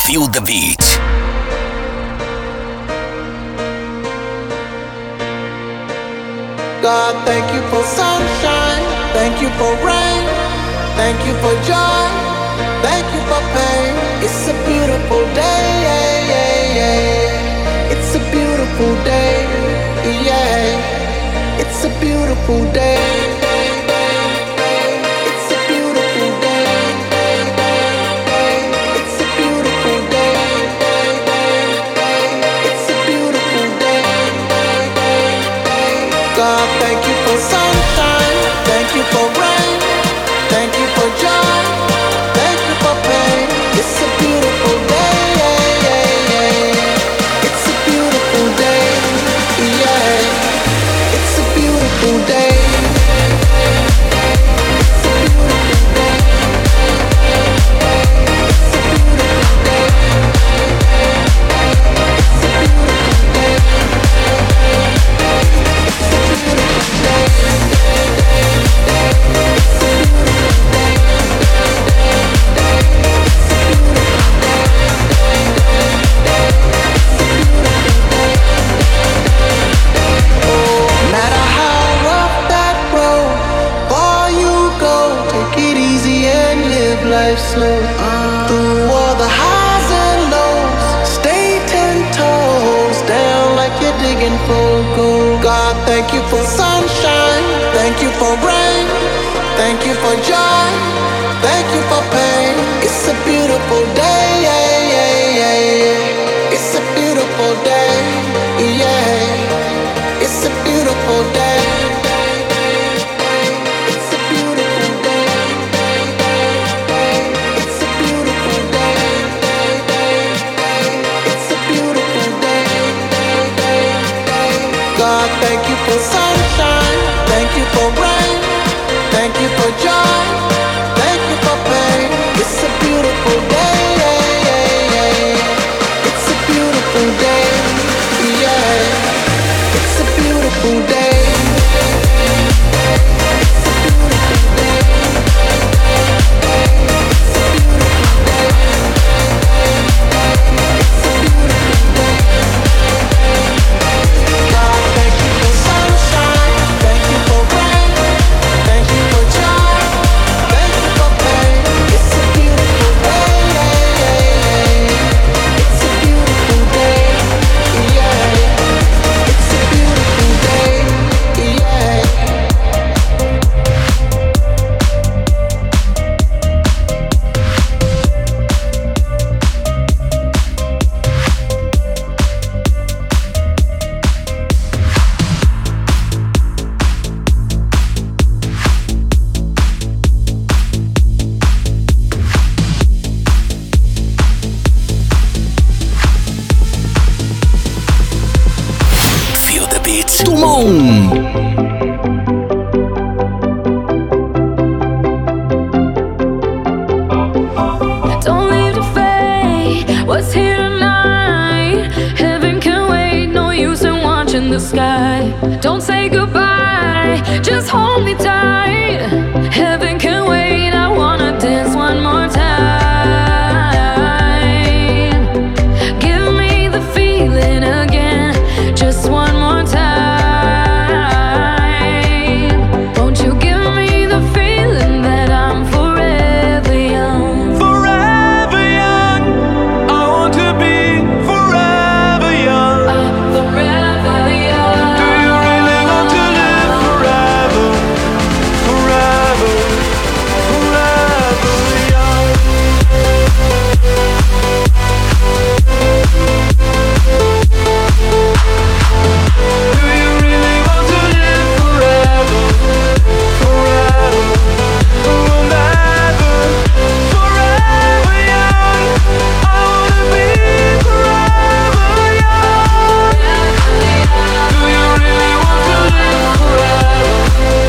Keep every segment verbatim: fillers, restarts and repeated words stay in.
Feel the Beat. God, thank you for sunshine, thank you for rain, thank you for joy, thank you for pain. It's a beautiful day, yeah, yeah, yeah. It's a beautiful day, yeah. It's a beautiful day. It's a beautiful day. It's a beautiful day. It's a beautiful day. God, thank you for sunshine, thank you for rain, thank you for joy, thank you for pain. It's a beautiful day, yeah, yeah, yeah. It's a beautiful day, yeah. It's a beautiful day. It's a beautiful day. It's a beautiful day. It's a beautiful day. Life slow uh, through all the highs and lows. Stay ten toes down like you're digging for gold. God, thank you for sunshine, thank you for rain, thank you for joy, thank you for pain. It's a beautiful day, yeah, yeah, yeah, yeah. It's a beautiful day, yeah. It's a beautiful day. God, thank you for sunshine, thank you for rain, thank you for joy, thank you for pain. It's a beautiful day, yeah, yeah, yeah. It's a beautiful day, yeah. It's a beautiful day. It's a beautiful day. It's a beautiful day. It's a beautiful day. God, thank you for sunshine, thank you for rain, thank you for joy, thank you for pain. It's a beautiful day, yeah, yeah, yeah. It's a beautiful day, yeah. It's a beautiful day, yeah. Feel the Beat. Tout le monde. Don't leave the fate, what's here tonight? Heaven can wait, no use in watching the sky. Don't say goodbye, just hold me tight. Heaven can wait, I wanna dance one more time. Give me the feeling again, just one more time. Won't you give me the feeling that I'm forever young? Forever young, I want to be forever young. I'm forever young. Do you really want to live forever? Forever, forever young. Do you really want to live forever? Forever, forever, forever young. I wanna be forever young. Do you really want to live forever?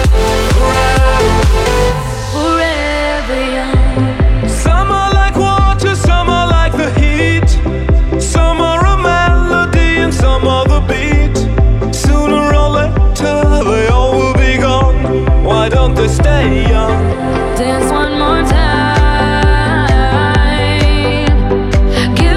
Forever. Forever young. Some are like water, some are like the heat. Some are a melody and some are the beat. Sooner or later they all will be gone. Why don't they stay young? Dance one more time. Give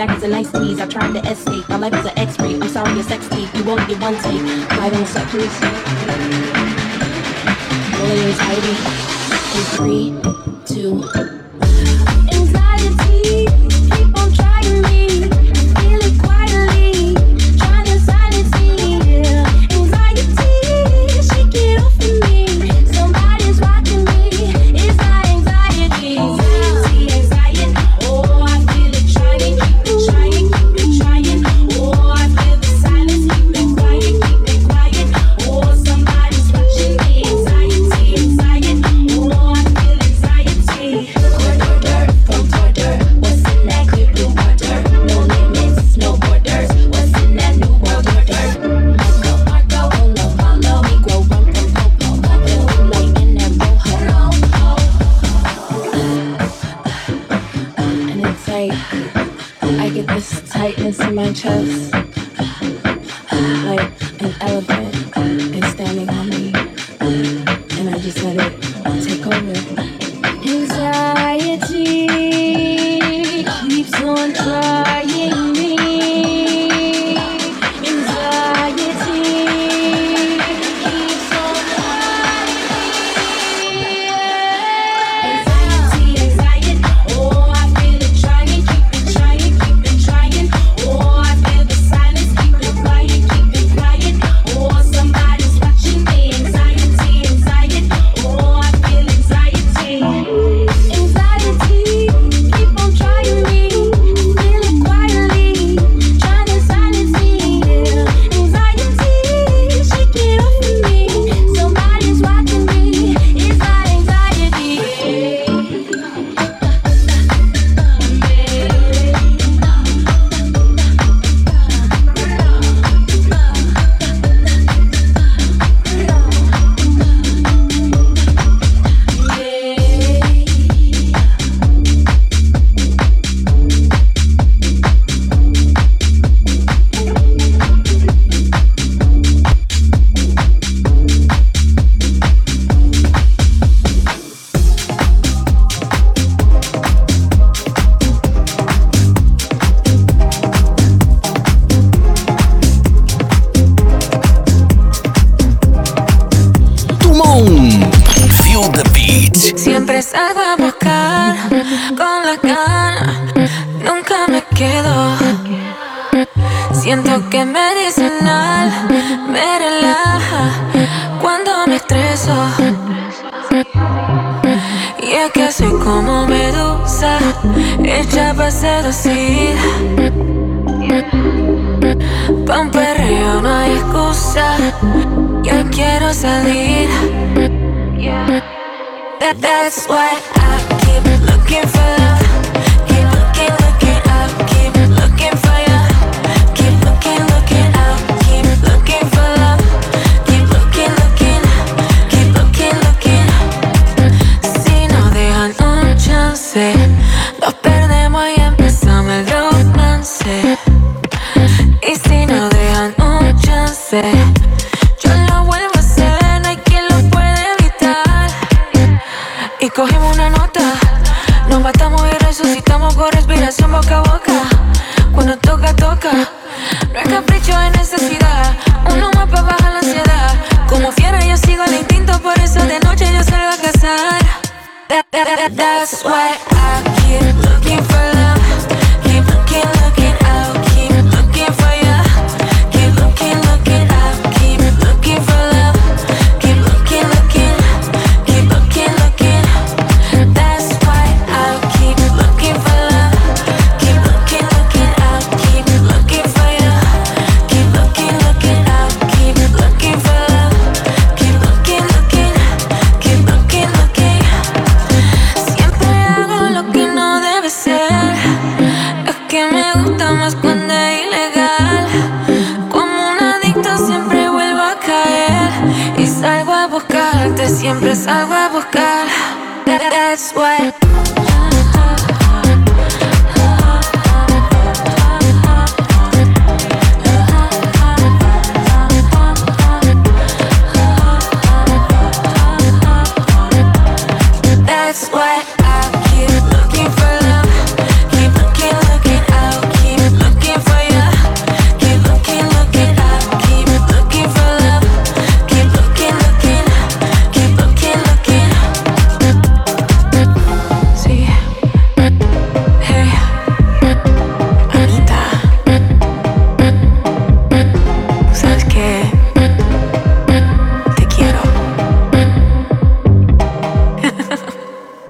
back is a nice squeeze. I tried to escape. My life is an X-ray. I'm sorry, your sex tape. You won't get one take. Light on the set, please. Rolling anxiety. In three, two. Anxiety, keep on trying me. Feel it quietly. Trying to silence me. Yeah. Anxiety, shake it off of me. Somebody's watching me. It's my anxiety. Anxiety, anxiety. Oh, I feel it trying. Keep it trying, keep it trying. Oh, I feel the silence. Keep it quiet, keep it quiet. Oh, somebody's watching me. Anxiety, anxiety. Oh, I feel anxiety. Order from order. What's in that clear blue water? No limits, no borders. What's in that new world order? Marco, Marco, follow, follow me. Grow rum from popo. Building light in that rojo. And it's like I get this tightness in my chest, like an elephant is standing on me, and I just let it take over. Anxiety keeps on trying me. Anxiety keeps on trying me. Anxiety, anxiety. Oh, I feel it trying. Keep it trying, keep it trying. Oh, I feel the silence. Keep it quiet, keep it quiet. Oh, somebody's watching me. Anxiety, anxiety. Oh, I feel anxiety. Anxiety, keep on trying me. Feel it quietly, trying to silence me. Yeah. Anxiety, shake it off of me. Somebody's watching me. It's my anxiety. Tumón. Feel the beat. Siempre salgo a buscar con la gana, nunca me quedo. Siento que medicinal me relaja cuando me estreso. Y es que soy como medusa, hecha para seducir. Pa' un perreo no hay excusa, yo quiero salir. That, that's why I keep looking for love. Keep looking, looking out. Keep looking for you. Keep looking, looking out. Keep looking for love. Keep looking, looking. Keep looking, looking. Si no dejan un chance, nos perdemos y empezamos el romance. Y si no dejan un chance, yo lo vuelvo a hacer, no hay quien lo puede evitar. Y cogemos una nota, nos matamos y resucitamos con respiración boca a boca. Cuando toca, toca, no es capricho, es necesidad. Uno más para bajar la ansiedad. Como fiera yo sigo el instinto, por eso de noche yo salgo a cazar. That, that, that, that's why I keep looking for love. Keep looking, looking out. Keep looking for you. Keep looking, looking out. Keep looking for love. Keep looking, looking. Keep looking, looking. That's why I keep looking for love. Keep looking, looking out. Keep looking for you. Keep looking, looking out. Keep looking for love. Keep looking, looking. Keep looking, looking. Siempre hago lo que no debe ser. Es que me gusta más cuando es ilegal. Como un adicto siempre vuelvo a caer. Y salgo a buscarte, siempre salgo a buscar. That, that's why